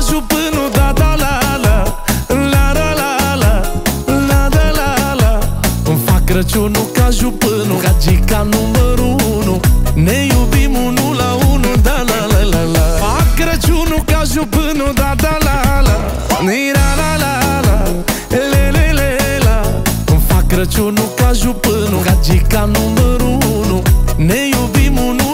jupânul, da, da, la, la. La, la, la, la. La, da, la, la. Îmi fac Crăciunul ca jupânul, gagica numărul 1. Ne iubim unul la unul, da, la, la, la, la. Fac Crăciunul ca jupânul, da, da, la, la. Ni, la, la, la, la. Le, le, le, la. Îmi fac Crăciunul ca jupânul, gagica numărul 1. Ne iubim unul